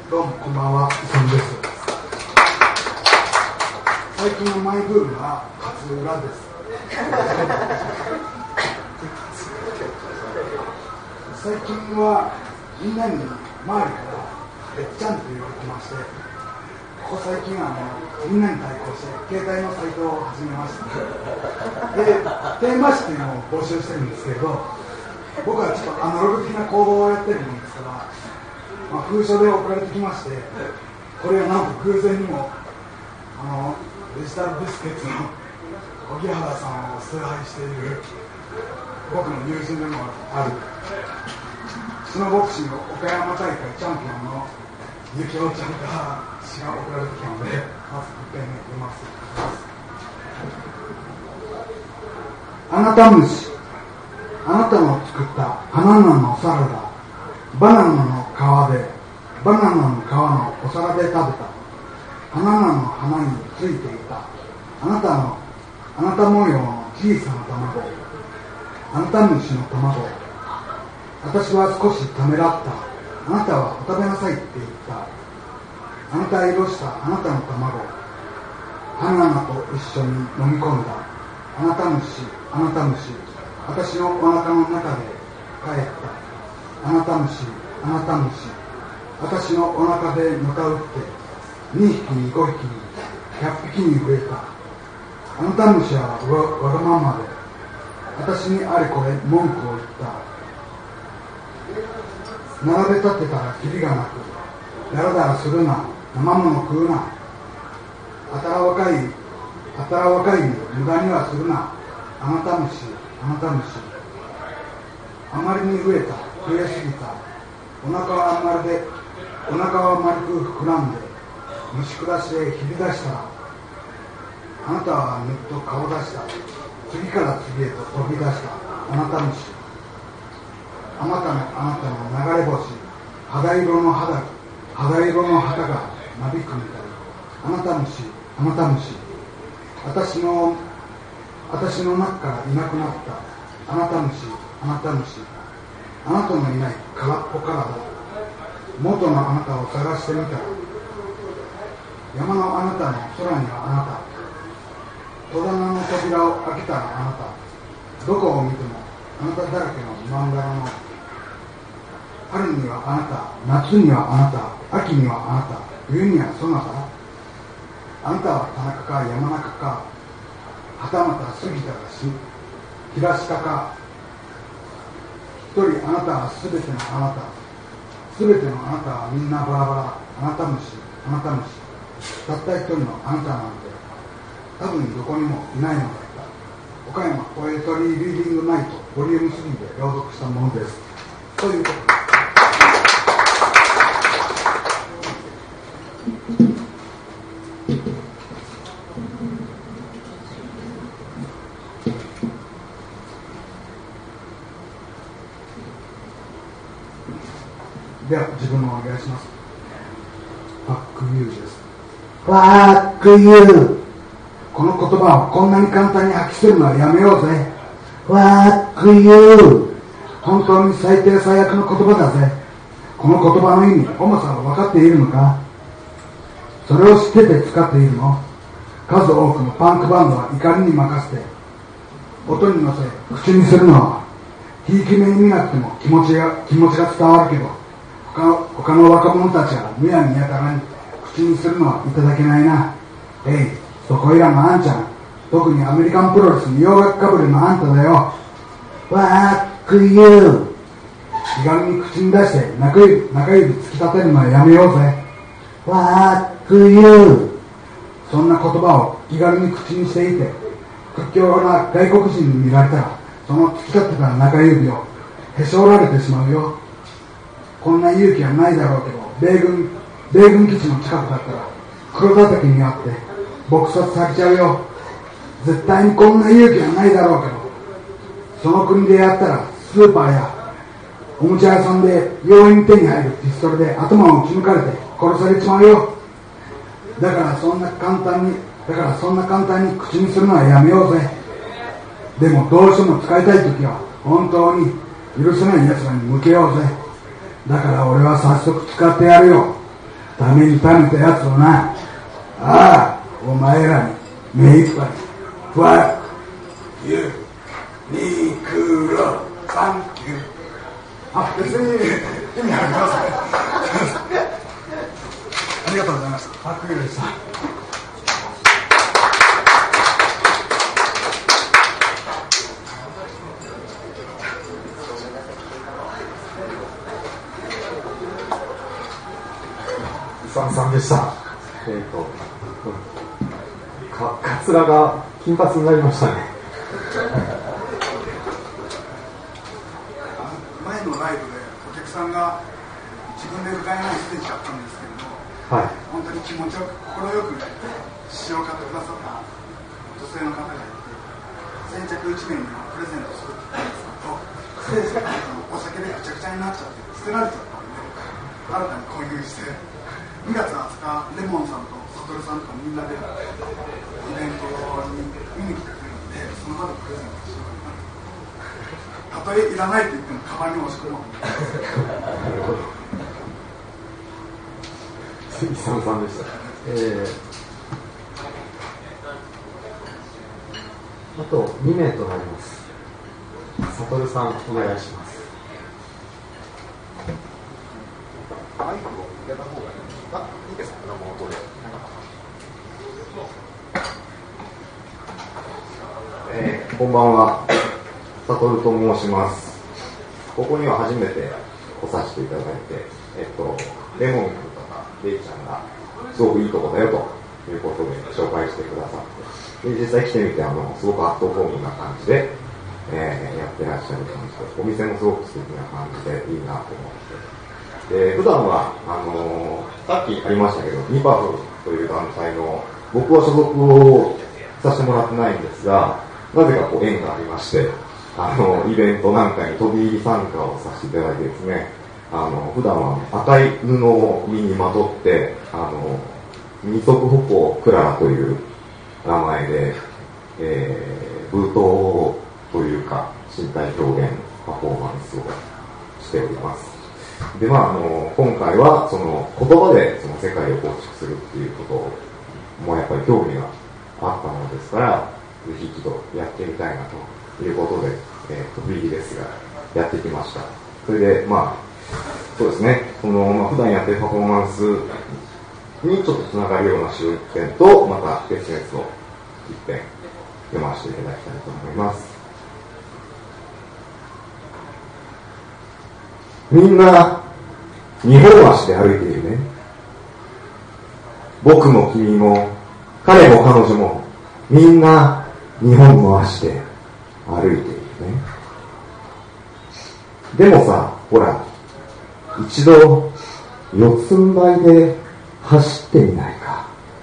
どうもこんばんは、イソンです。最近のマイブームは勝浦です。最近はみんなに周りからえっちゃんと言われてまして、ここ最近はあのみんなに対抗して携帯のサイトを始めました。で、テーマ誌っていうのを募集してるんですけど、僕はちょっとアナログ的な行動をやってるもんですから、まあ、封書で送られてきまして、これはなんと偶然にもあのデジタルビスケッツの荻原さんを崇拝している僕の友人でもあるスノーボクシング岡山大会チャンピオンのゆきおちゃんが詩が送られてきたので、まずいっぺんめ読ませていただきます。あなた虫、あなたの作ったバナナのサラダ、バナナの皮でバナナの皮のお皿で食べた。バナナの花についていたあなたのあなた模様の小さな卵、あなた虫の卵。私は少しためらった。あなたはお食べなさいって言った。あなた色したあなたの卵、バナナと一緒に飲み込んだ。あなた虫、あなた虫、私のお腹の中で帰った。あなた虫、あなた虫、私のお腹で向かうってにひきにごひきにひゃっぴきに増えた。あなた虫は わ, わがままで私にあれこれ文句を言った。並べ立てたらキリがなく、だらだらするな、生もの食うな、あたら若いあたら若い無駄にはするな。あなた虫、あなた虫、あまりに増えた、増えすぎた。お腹はまるでお腹は丸く膨らんで虫下しへひり出したら、あなたはぬっと顔出した。次から次へと飛び出した。あなた虫、あなたのあなたの流れ星、肌色の肌肌色の旗がなびくみたい。あなた虫、あなた虫、私の私の中からいなくなった。あなた虫、あなた虫、あなたのいない空っぽからだ。元のあなたを探してみたら、山のあなたの空にはあなた、戸棚の扉を開けたらあなた、どこを見てもあなただらけの曼荼羅の。春にはあなた、夏にはあなた、秋にはあなた、冬にはそなた。あなたは田中か山中か、はたまた杉田かし平下か。一人あなたはすべてのあなた、すべてのあなたはみんなバラバラ。あなた虫、あなた虫、たった一人のあなたなんて多分どこにもいないのだった。岡山ポエトリーリーディングナイトボリュームスリーで朗読したものです。ということです。では自分のお願いします。ファックユーです。ファックユー。この言葉をこんなに簡単に吐き捨てるのはやめようぜ。ファックユー。本当に最低最悪の言葉だぜ。この言葉の意味、重さを分かっているのか。それを知ってて使っているの。数多くのパンクバンドは怒りに任せて音に乗せ口にするのは、ひいき目に見なくても気持ちが気持ちが伝わるけど、他の他の若者たちがむやみやたらに口にするのはいただけないな。えい、そこいらのあんちゃん、特にアメリカンプロレスに洋楽かぶれのあんただよ。わーっくゆー。気軽に口に出して中指、中指突き立てるのはやめようぜ。わーっくゆー。そんな言葉を気軽に口にしていて、屈強な外国人に見られたら、その突き立てた中指をへし折られてしまうよ。こんな勇気はないだろうけど、米軍米軍基地の近くだったら黒叩きにあって撲殺されちゃうよ。絶対にこんな勇気はないだろうけど、その国でやったらスーパーやおもちゃ屋さんで容易に手に入るピストルで頭を撃ち抜かれて殺されちまうよ。だからそんな簡単にだからそんな簡単に口にするのはやめようぜ。でもどうしても使いたいときは本当に許せない奴らに向けようぜ。だから俺は早速使ってやるよ。 ためにためたやつをな、ああ、お前らに目いっぱい、ファイブ、ユー、ニクロ、サンキュー。あ、別に意味ありません。ありがとうございました。パクユーでした。 さんさんでした。えーと、か、かつらが金髪になりましたね。 前のライブでお客さんが自分で歌えないステージだったんですけれど、はい、本当に気持ちよく、心よく詩を買ってくださった女性の方がいて、先着いちねんにプレゼントするって言ったんですけど、お酒でぐちゃぐちゃになっちゃって捨てられちゃったんで、新たに購入してにがつあつかレモンさんとサトルさんとみんなでイベントに見に来てくれるんで、その場でプレゼントしようかな。たとえいらないって言ってもカバンに押し込もう。 鈴木さんさんでした。えー、あとにめいとなります。サトルさんお願いします。マイクを入れた方がいいですか？いいですか？生音で。えー、こんばんは。サトルと申します。ここには初めて来させていただいて、えっと、レモン君とかレイちゃんがすごくいいとこだよということで紹介してくださって、で実際来てみてあのすごくアットホームな感じで、えー、やってらっしゃる感じで、お店もすごく素敵な感じでいいなと思って、で普段はあのー、さっきありましたけどニパフという団体の僕は所属をさせてもらってないんですが、なぜかこう縁がありまして、あのイベントなんかに飛び入り参加をさせていただいてですね、あの普段は赤い布を身にまとって、あの二足歩行クララという名前で、えー、舞踏というか身体表現パフォーマンスをしております。で、まあ、あの今回はその言葉でその世界を構築するっていうこともやっぱり興味があったものですから、ぜひ一度やってみたいなということで、えー、飛び入りですがやってきました。それでまあそうですね、その、まあ、普段やってるパフォーマンスにちょっとつながるような詩を一編と、また別々の一編読ませていただきたいと思います。みんな二本足で歩いているね。僕も君も彼も彼女もみんな二本の足で歩いているね。でもさ、ほら一度四つん這いで走ってみないか。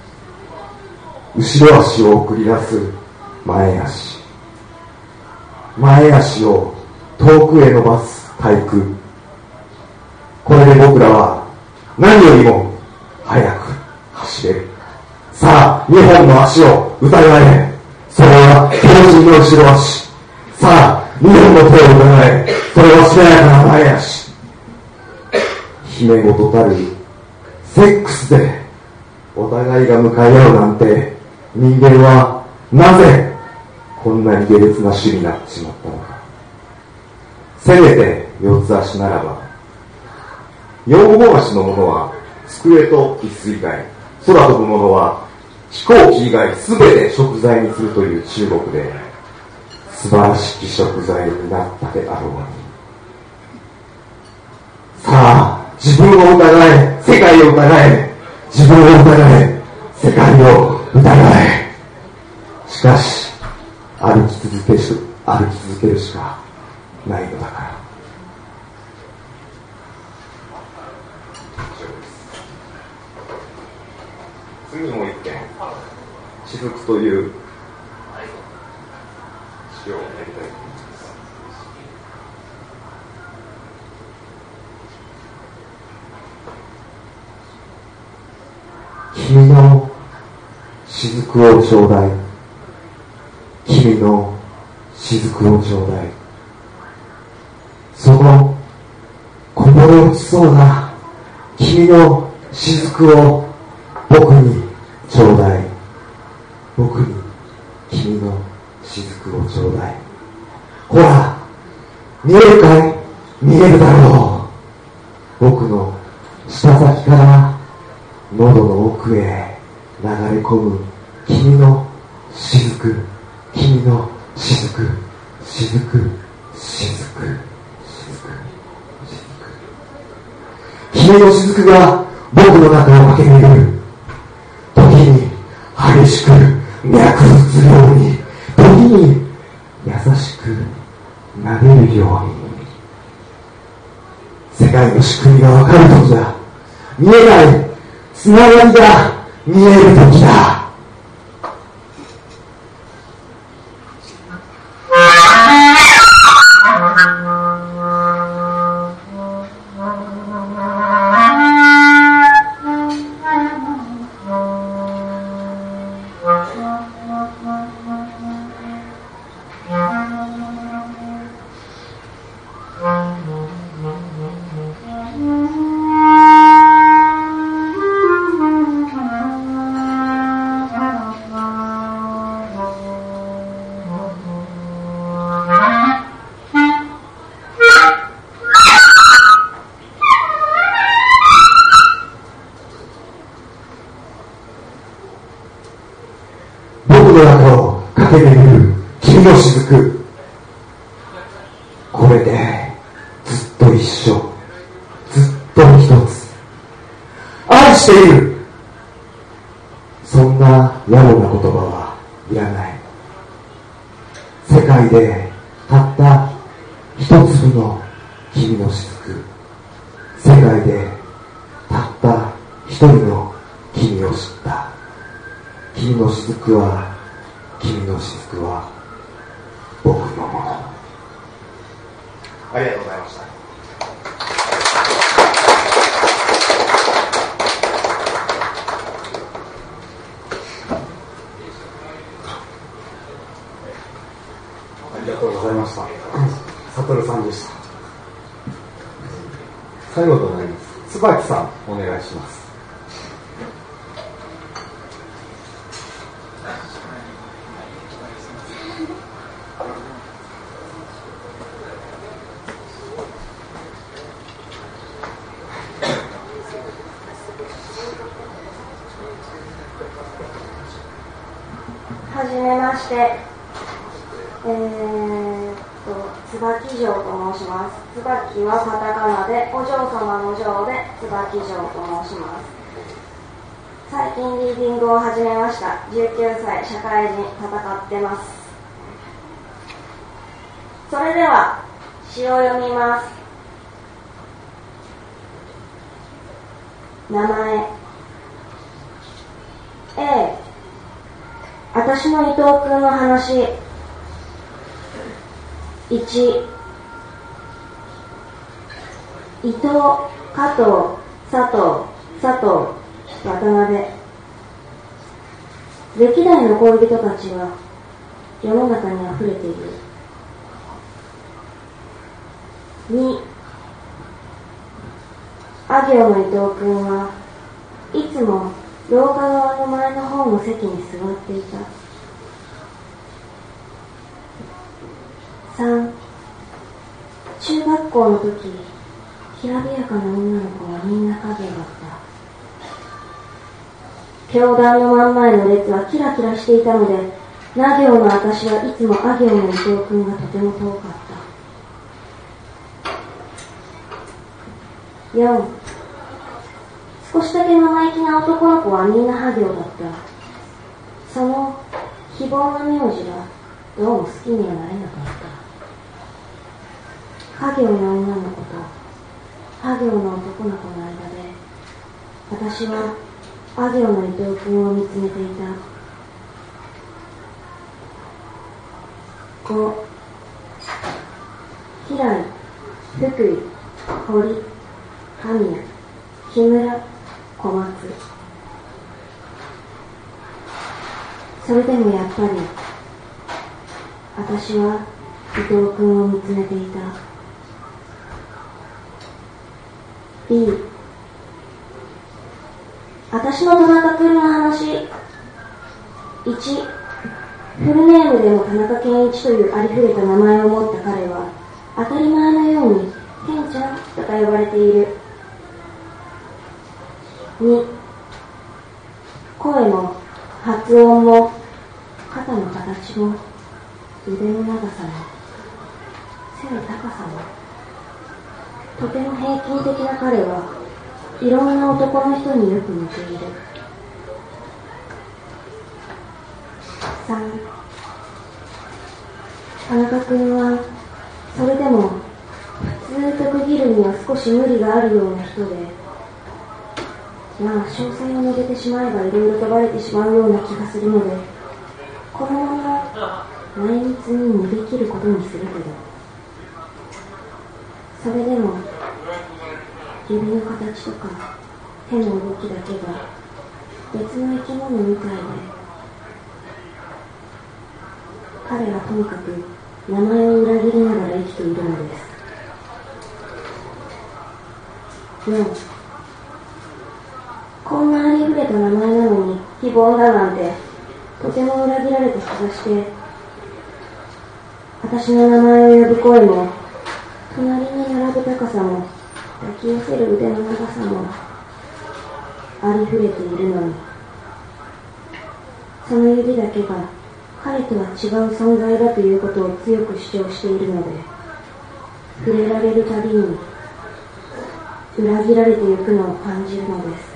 後ろ足を送り出す前足、前足を遠くへ伸ばす体育。これで僕らは何よりも速く走れる。さあ、二本の足を疑え。それは強靭の後ろ足。さあ、二本の手を疑え。それはしなやかな前足。姫事たるセックスでお互いが向かい合うなんて、人間はなぜこんなに下劣な種になってしまったのか。せめて四つ足ならば、四本足のものは机と椅子以外、空飛ぶものは飛行機以外すべて食材にするという中国で素晴らしき食材になったであろうに。さあ、自分を疑え、世界を疑え、自分を疑え、世界を疑え。しかし、歩き続けるし、歩き続けるしかないのだから。次もう一件、雫という詩をやりたいと思います。君の雫をちょうだい。君の雫をちょうだい。そのこぼれ落ちそうな君の雫を僕にちょうだい。僕に君の雫をちょうだい。ほら、見えるかい？見えるだろう。僕の舌先から喉の奥へ流れ込む君の雫、君の雫、雫、雫、雫、君の雫が僕の中を駆け巡る。時に激しく脈打つように、時に優しく撫でるように。世界の仕組みがわかる時だ。見えないつながりが見える時だ。僕の中を駆け巡る君の雫。これでずっと一緒、ずっと一つ。愛している。そんな野暮な言葉はいらない。世界でたった一粒の君の雫。世界でたった一人の君を知った。君の雫は、君の雫は僕のもの。 ありがとうございました。 ありがとうございました。サトルさんでした。 最後となります。椿さん、お願いします。 はじめまして、えー、っと椿嬢と申します。椿はカタカナでお嬢様の嬢で椿嬢と申します。最近リーディングを始めました。じゅうきゅうさい、社会人、戦ってます。それでは詩を読みます。名前 A、私の伊藤君の話。いち、伊藤、加藤、佐藤、佐藤、渡辺。歴代の恋人たちは世の中にあふれている。に、あ行の伊藤君はいつも廊下側の前の方の席に座っていた。さん、中学校の時、きらびやかな女の子はみんな影だった。教壇の真ん前の列はキラキラしていたので、な行の私はいつもあ行の伊藤君がとても遠かった。よん、少しだけ生意気な男の子はみんなは行だった。その非凡な名字がどうも好きにはなれなかった。は行の女の子とは行の男の子の間で、私はあ行の伊藤君を見つめていた。ご、平井、福井、堀、神谷、木村、小松。それでもやっぱり私は伊藤君を見つめていた。B、 私の田中君の話。いち、フルネームでも田中健一というありふれた名前を持った彼は、当たり前のようにケンちゃんとか呼ばれている。に、声も発音も肩の形も腕の長さも背の高さもとても平均的な彼はいろんな男の人によく似ている。さん、田中君はそれでも普通と区切るには少し無理があるような人で、まあ詳細を述べてしまえばいろいろとバレてしまうような気がするので、このまま内密に逃げ切ることにするけど、それでも指の形とか手の動きだけが別の生き物みたいで、彼はとにかく名前を裏切りながら生きているのです。よん、こんなありふれた名前なのに非凡だなんてとても裏切られた気がして、私の名前を呼ぶ声も隣に並ぶ高さも抱き寄せる腕の長さもありふれているのに、その指だけが彼とは違う存在だということを強く主張しているので、触れられるたびに裏切られていくのを感じるのです。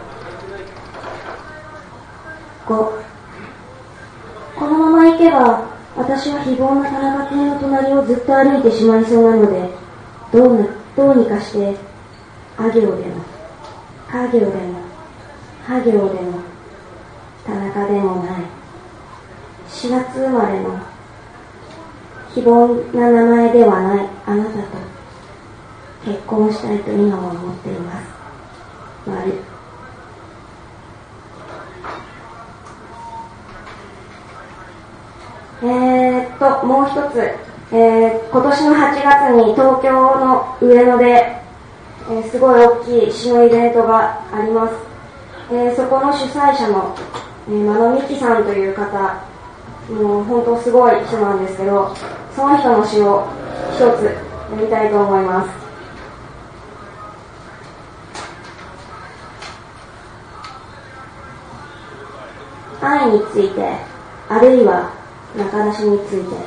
ご、このまま行けば私は非凡な田中君の隣をずっと歩いてしまいそうなので、どうな、どうにかしてあ行でも家行でもは行でも田中でもないしがつ生まれの非凡な名前ではないあなたと結婚したいと今は思っています。丸。えーっと、もう一つ、えー、今年のはちがつに東京の上野で、えー、すごい大きい詩のイベントがあります。えー、そこの主催者の、えー、真野美希さんという方、もう本当すごい人なんですけど、その人の詩を一つ読みたいと思います。愛について、あるいは仲出しについて。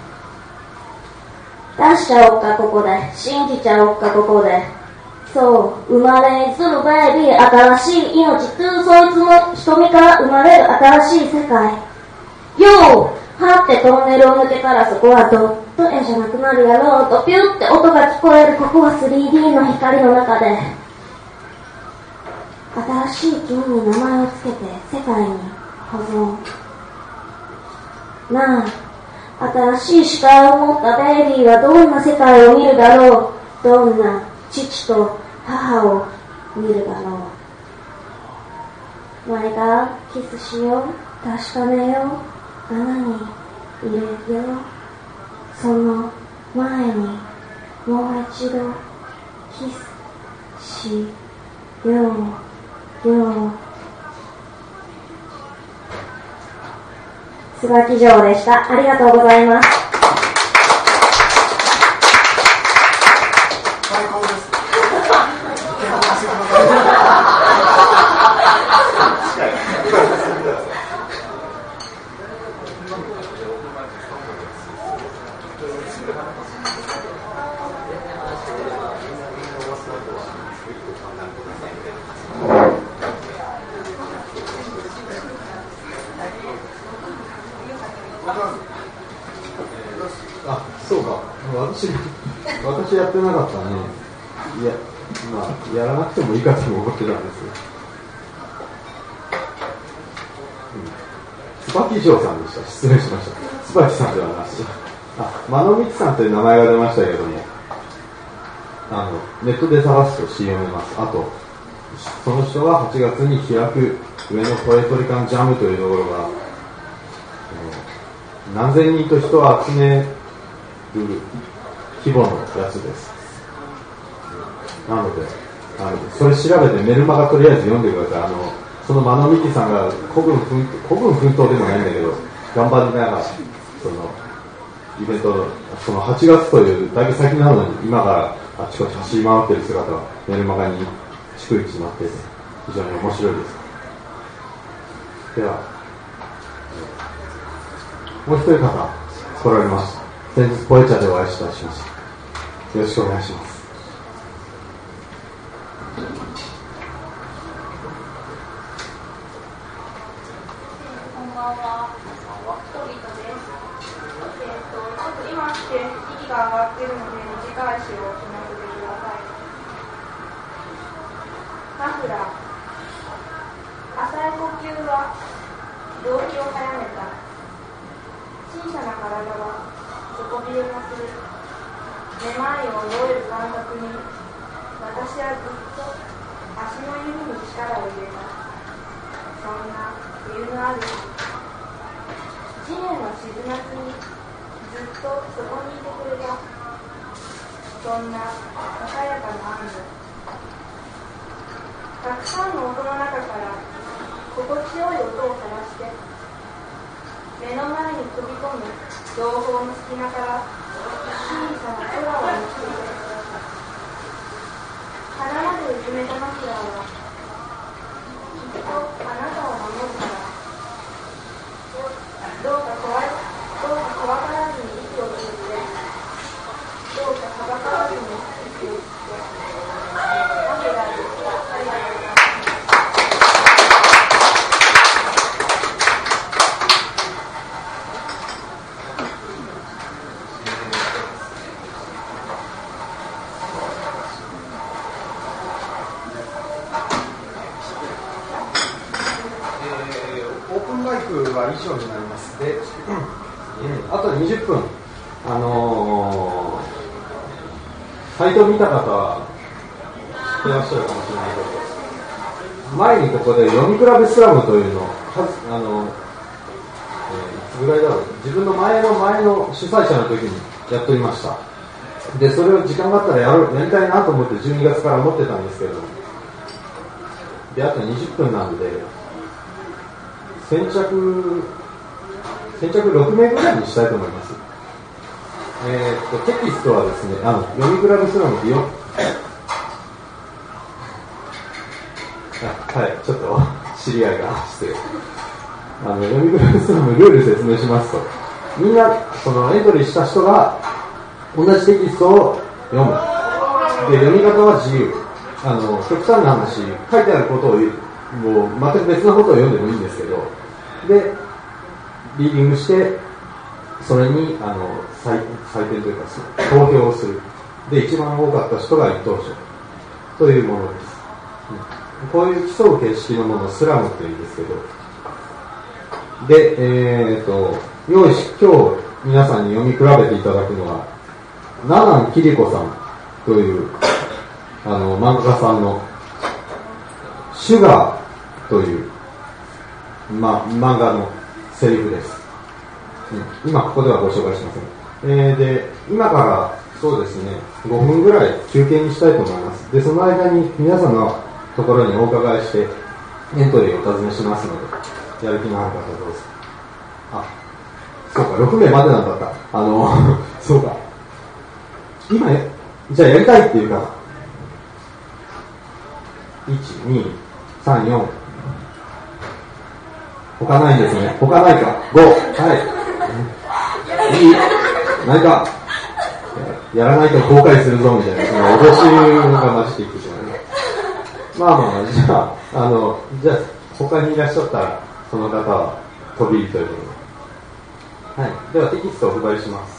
出しちゃおっかここで、信じちゃおっかここで。そう、生まれするベイビー、新しい命、トゥーそいつの瞳から生まれる新しい世界。よう、はってトンネルを抜けたらそこはドット絵じゃなくなるやろうと、ピュって音が聞こえる、ここは スリーディー の光の中で。新しい君に名前をつけて世界に保存。なあ、新しい視界を持ったベイビーはどんな世界を見るだろう。どんな父と母を見るだろう。前がキスしよう、確かめよう、穴に入れよう。その前にもう一度キスしようよう。椿城でした。ありがとうございます。 最高です。 あ、そうか。私、私やってなかったね。いや、まあ、やらなくてもいいかと思ってたんですよ。うん、椿城さんでした。失礼しました。椿さんではなし。あ、真野美希さんという名前が出ましたけども、あの、ネットで探すと シー読めます。あと、その人ははちがつに開く上野ポエトリカンジャムというところが、何千人と人を集める規模のやつです。なので、 あのそれ調べてメルマガとりあえず読んでください。あのその間野美希さんが孤軍奮闘、孤軍奮闘でもないんだけど頑張りながらそのイベントのそのはちがつというだいぶ先なのに今からあちこち走り回っている姿がメルマガに逐一なっていて非常に面白いです。ではもう一人方来られました。先日ポエチャでお会いしたしました。よろしくお願いします。 こんばんは。トリートです。えっと、ちょっと今って息が上がっているので短い詩を読ませてください。マフラー。浅い呼吸は動悸を早めた。小さな体は底冷えがする。めまいを覚える感覚に私はずっと足の指に力を入れた。そんな冬のある日、地面の静夏にずっとそこにいてくれた。そんなささやかな安堵。たくさんの音の中から心地よい音を探して目の前に飛び込む情報の隙間から小さな空を見つけて鼻まで埋めたマフラーはきっとあなたを守るから。どうか怖い、どうか怖がらずに息をついて、どうかはばからずに息をついて、マフラーでした。ありがとうございます。 は以上になります。で、うん、あとにじゅっぷん、あのー、サイトを見た方は知ってらっしゃるかもしれないけど、前にここで読み比べスラムというのを、あの、えー、いつぐらいだろう、自分の前の前の主催者の時にやっておりました。で、それを時間があったらやるやりたいなと思ってじゅうにがつから思ってたんですけど、で、あとにじゅっぷんなんで、先着、先着ろくめいぐらいにしたいと思います。えー、っと、テキストはですね、あの、読み比べスラムってよ、あ、はい、ちょっと知り合いが失礼。あの、読み比べスラムルール説明しますと、みんな、そのエントリーした人が同じテキストを読む。で、読み方は自由。あの、極端な話、書いてあることを言う。もう全く別なことを読んでもいいんですけど、で、リーディングして、それにあの 採, 採点というか投票をする。で、一番多かった人が一等賞というものです。うん、こういう競う形式のものをスラムって言うんですけど、で、えーと、用意し、今日皆さんに読み比べていただくのは、ナナンキリコさんというあの漫画家さんのシュガーという、ま、漫画のセリフです、うん、今ここではご紹介しません、えー、で今からそうですねごふんぐらい休憩にしたいと思います。でその間に皆さんのところにお伺いしてエントリーをお尋ねしますので、やる気のある方どうぞ。あ、そうか、ろくめいまでなんだった。あのそうか、今じゃあやりたいっていうか、いち、に、さん、よん、他ないですね。他ないか。ご、はい。いい、ないか。やらないと後悔するぞみたいな、その脅しが混じっていってしまいます。まあまあまあ、じゃあ、あの、じゃあ、他にいらっしゃったら、その方は飛び入りということで。はい。ではテキストをお配りします。